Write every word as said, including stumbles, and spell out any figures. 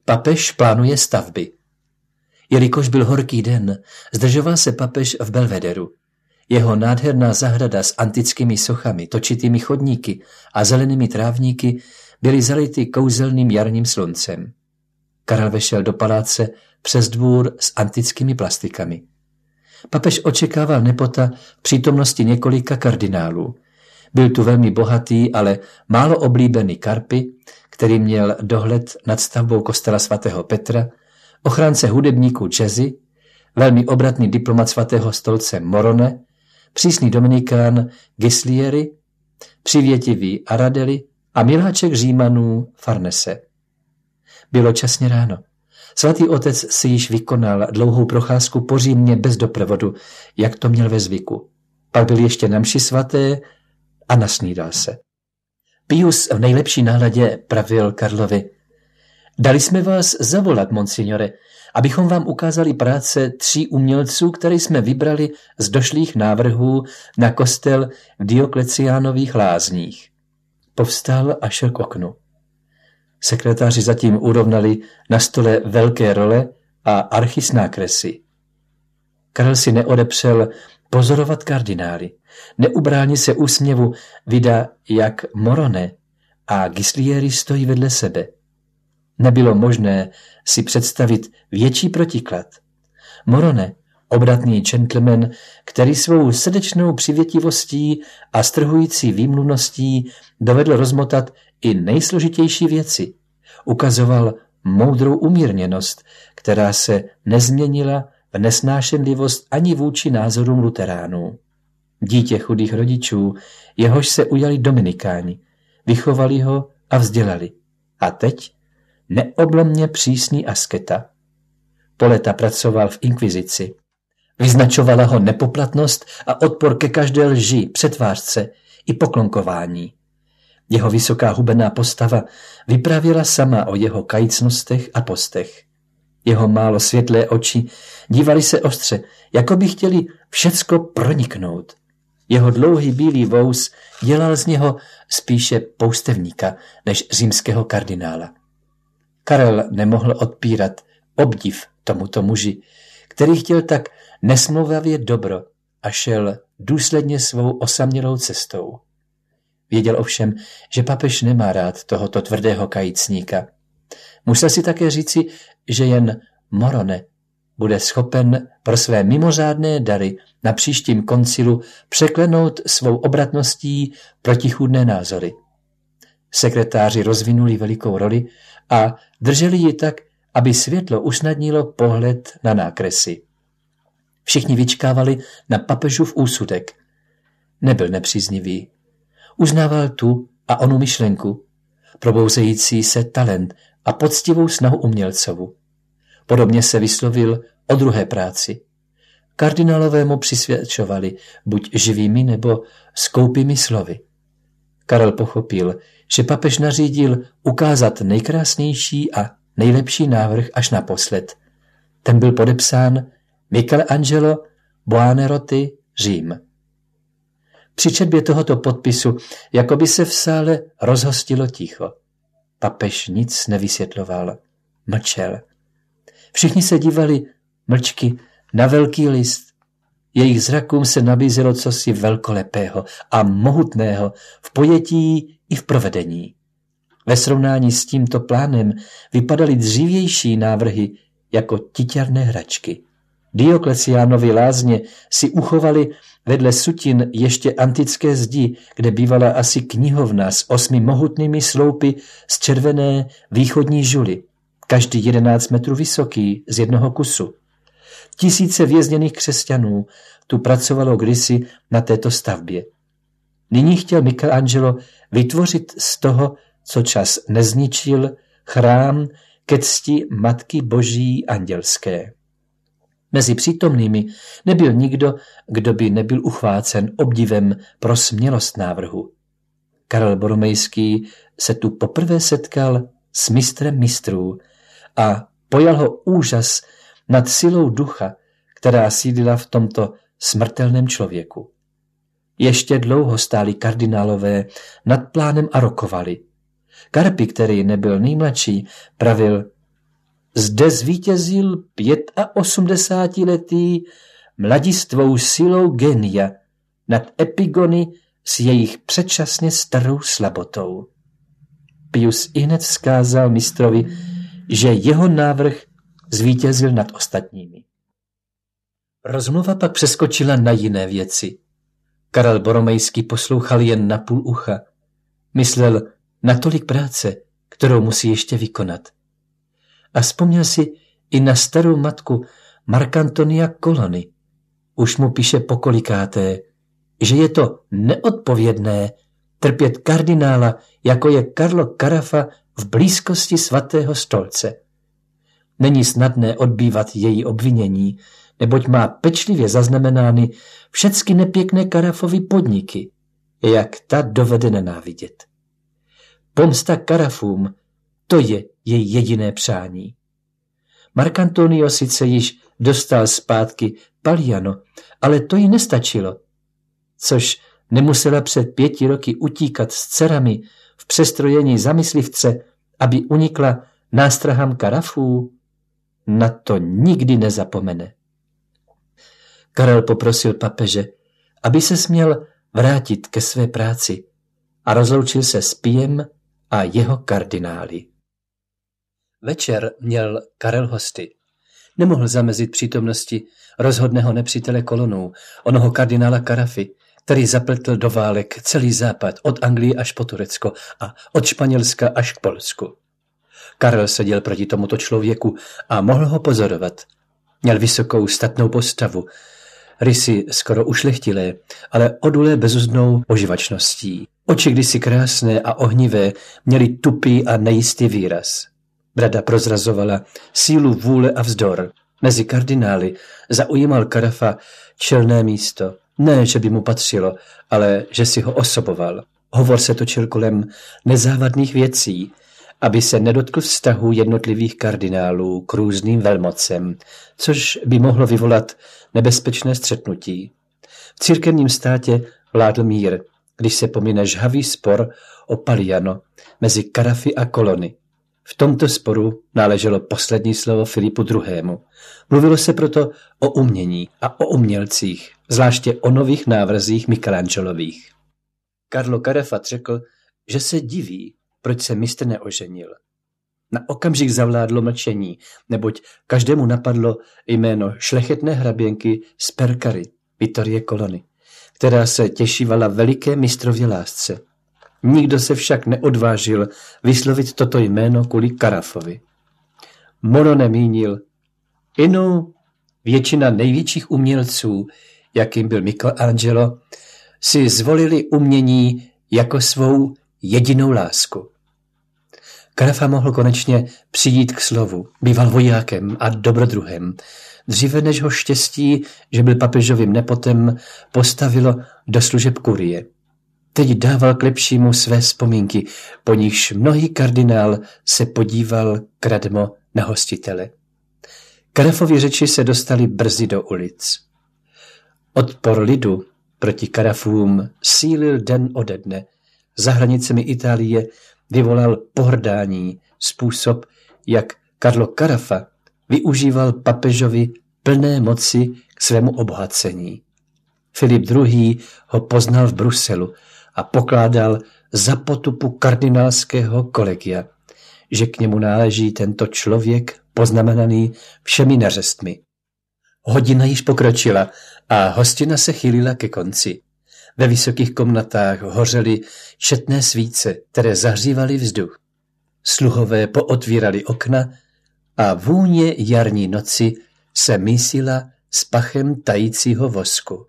Papež plánuje stavby. Jelikož byl horký den, zdržoval se papež v Belvederu. Jeho nádherná zahrada s antickými sochami, točitými chodníky a zelenými trávníky byly zality kouzelným jarním sluncem. Karel vešel do paláce přes dvůr s antickými plastikami. Papež očekával nepota v přítomnosti několika kardinálů. Byl tu velmi bohatý, ale málo oblíbený Karpi, který měl dohled nad stavbou kostela svatého Petra, ochránce hudebníků Cesi, velmi obratný diplomat svatého stolce Morone, přísný dominikán Gislieri, přivětivý Aradeli a miláček Římanů Farnese. Bylo časně ráno. Svatý otec si již vykonal dlouhou procházku po Římě bez doprovodu, jak to měl ve zvyku. Pak byl ještě na mši svaté a nasnídal se. Pius v nejlepší náladě pravil Karlovi: Dali jsme vás zavolat, monsignore, abychom vám ukázali práce tří umělců, které jsme vybrali z došlých návrhů na kostel v Diokleciánových lázních. Povstal a šel k oknu. Sekretáři zatím urovnali na stole velké role a archy s nákresy. Karel si neodepřel pozorovat kardinály. Neubrání se úsměvu, vida, jak Morone a Gislieri stojí vedle sebe. Nebylo možné si představit větší protiklad. Morone, obratný gentleman, který svou srdečnou přivětivostí a strhující výmluvností dovedl rozmotat i nejsložitější věci, ukazoval moudrou umírněnost, která se nezměnila v nesnášenlivost ani vůči názorům luteránů. Dítě chudých rodičů, jehož se ujali dominikáni, vychovali ho a vzdělali. A teď neoblomně přísný asketa. Po léta pracoval v inkvizici. Vyznačovala ho nepoplatnost a odpor ke každé lži, přetvářce i poklonkování. Jeho vysoká hubená postava vyprávěla sama o jeho kajícnostech a postech. Jeho málo světlé oči dívali se ostře, jako by chtěli všecko proniknout. Jeho dlouhý bílý vous dělal z něho spíše poustevníka než římského kardinála. Karel nemohl odpírat obdiv tomuto muži, který chtěl tak nesmlouvavě dobro a šel důsledně svou osamělou cestou. Věděl ovšem, že papež nemá rád tohoto tvrdého kajícníka. Musel si také říci, že jen Morone bude schopen pro své mimořádné dary na příštím koncilu překlenout svou obratností protichůdné názory. Sekretáři rozvinuli velikou roli a drželi ji tak, aby světlo usnadnilo pohled na nákresy. Všichni vyčkávali na papežův úsudek. Nebyl nepříznivý. Uznával tu a onu myšlenku, probouzející se talent a poctivou snahu umělcovu. Podobně se vyslovil o druhé práci. Kardinálové mu přisvědčovali buď živými nebo skoupými slovy. Karel pochopil, že papež nařídil ukázat nejkrásnější a nejlepší návrh až naposled. Ten byl podepsán Michelangelo Buonarroti, Řím. Při četbě tohoto podpisu jako by se v sále rozhostilo ticho. Papež nic nevysvětloval, mlčel. Všichni se dívali mlčky na velký list. Jejich zrakům se nabízelo cosi velkolepého a mohutného v pojetí i v provedení. Ve srovnání s tímto plánem vypadaly dřívější návrhy jako tiťarné hračky. Diokleciánovy lázně si uchovali vedle sutin ještě antické zdi, kde bývala asi knihovna s osmi mohutnými sloupy z červené východní žuly, každý jedenáct metrů vysoký z jednoho kusu. Tisíce vězněných křesťanů tu pracovalo kdysi na této stavbě. Nyní chtěl Michelangelo vytvořit z toho, co čas nezničil, chrám ke cti Matky Boží andělské. Mezi přítomnými nebyl nikdo, kdo by nebyl uchvácen obdivem pro smělost návrhu. Karel Boromejský se tu poprvé setkal s mistrem mistrů a pojal ho úžas nad silou ducha, která sídlila v tomto smrtelném člověku. Ještě dlouho stáli kardinálové nad plánem a rokovali. Karpi, který nebyl nejmladší, pravil: zde zvítězil osmdesátiletý mladistvou silou genia nad epigony s jejich předčasně starou slabotou. Pius ihned vzkázal mistrovi, že jeho návrh zvítězil nad ostatními. Rozmluva pak přeskočila na jiné věci. Karel Boromejský poslouchal jen na půl ucha. Myslel na tolik práce, kterou musí ještě vykonat. A vzpomněl si i na starou matku Markantonia Colony. Už mu píše pokolikáté, že je to neodpovědné trpět kardinála, jako je Carlo Carafa v blízkosti svatého stolce. Není snadné odbývat její obvinění, neboť má pečlivě zaznamenány všecky nepěkné Carafovy podniky, jak ta dovede nenávidět. Pomsta Carafům, to je její jediné přání. Marcantonio sice již dostal zpátky Palliano, ale to jí nestačilo, což nemusela před pěti roky utíkat s dcerami v přestrojení za myslivce, aby unikla nástrahám Carafů. Na to nikdy nezapomene. Karel poprosil papeže, aby se směl vrátit ke své práci a rozloučil se s Piem a jeho kardinály. Večer měl Karel hosty. Nemohl zamezit přítomnosti rozhodného nepřítele kolonů, onoho kardinála Carafy, který zapletl do válek celý západ od Anglie až po Turecko a od Španělska až k Polsku. Karel seděl proti tomuto člověku a mohl ho pozorovat. Měl vysokou statnou postavu, rysy skoro ušlechtilé, ale odulé bezuzdnou oživačností. Oči kdysi krásné a ohnivé měly tupý a nejistý výraz. Brada prozrazovala sílu vůle a vzdor. Mezi kardinály zaujímal Carafa čelné místo. Ne, že by mu patřilo, ale že si ho osoboval. Hovor se točil kolem nezávadných věcí, aby se nedotkl vztahu jednotlivých kardinálů k různým velmocem, což by mohlo vyvolat nebezpečné střetnutí. V církevním státě vládl mír, když se pomine žhavý spor o Palliano mezi Carafy a Colony. V tomto sporu náleželo poslední slovo Filipu druhému. Mluvilo se proto o umění a o umělcích, zvláště o nových návrzích Michelangelových. Carlo Carafa řekl, že se diví, proč se mistr neoženil. Na okamžik zavládlo mlčení, neboť každému napadlo jméno šlechetné hraběnky z Percary, Vittorie Colony, která se těšívala veliké mistrově lásce. Nikdo se však neodvážil vyslovit toto jméno kvůli Carafovi. Mono nemínil. Inu většina největších umělců, jakým byl Michelangelo, si zvolili umění jako svou jedinou lásku. Carafa mohl konečně přijít k slovu. Býval vojákem a dobrodruhem. Dříve než ho štěstí, že byl papežovým nepotem, postavilo do služeb kurie. Teď dával k lepšímu své vzpomínky, po nichž mnohý kardinál se podíval kradmo na hostitele. Carafovy řeči se dostaly brzy do ulic. Odpor lidu proti Carafům sílil den ode dne. Za hranicemi Itálie vyvolal pohrdání, způsob, jak Carlo Carafa využíval papežovi plné moci k svému obohacení. Filip druhý. ho poznal v Bruselu a pokládal za potupu kardinálského kolegia, že k němu náleží tento člověk poznamenaný všemi neřestmi. Hodina již pokročila a hostina se chýlila ke konci. Ve vysokých komnatách hořely četné svíce, které zahřívaly vzduch. Sluhové pootvírali okna a vůně jarní noci se mísila s pachem tajícího vosku.